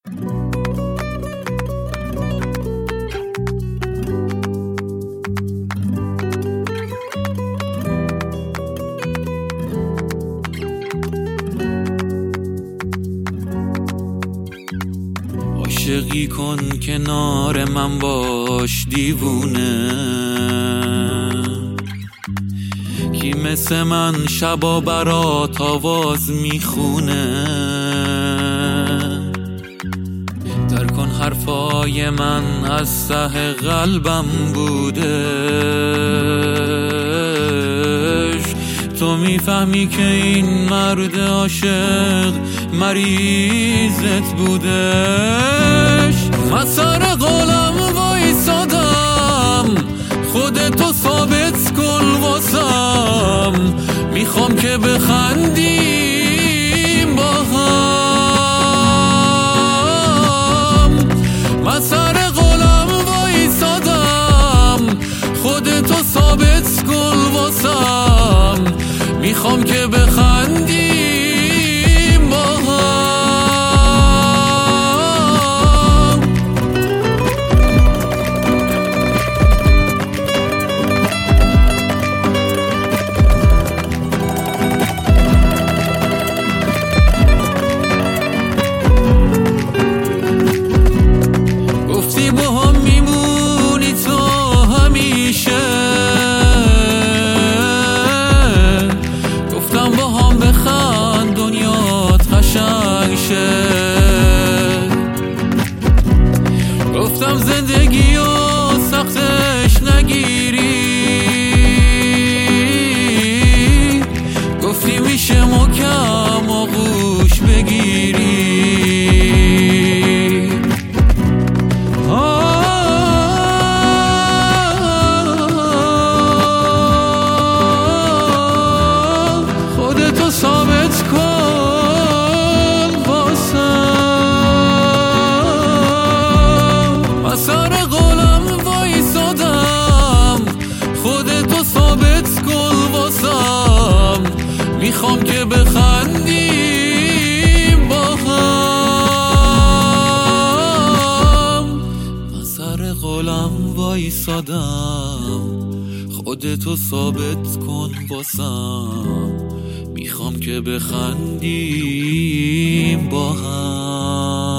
عاشقی کن کنار من باش دیوونه، کی مثل من شبا برات آواز میخونه. در کن حرفای من از ته قلبم بودش، تو میفهمی که این مرد عاشق مریضت بودش. من سر قولم وایسادم، خودتو ثابت کن واسم، میخوام که بخندیم با هم. من سر قولم وایسادم، خودتو ثابت کن واسم، میخوام که بخندیم با هم. گفتی با هم میمونی تو همیشه، گفتم با هم بخند دنیات قشنگ شه، گفتم زندگی و سختش نگیری، گفتی میشه محکم آغوش بگیری. خودتو ثابت کن واسم، من سر قولم وایسادم، خودتو ثابت کن واسم، میخوام که بخندیم با هم. من سر قولم وایسادم، خودتو ثابت کن واسم، میخوام که بخندیم با هم.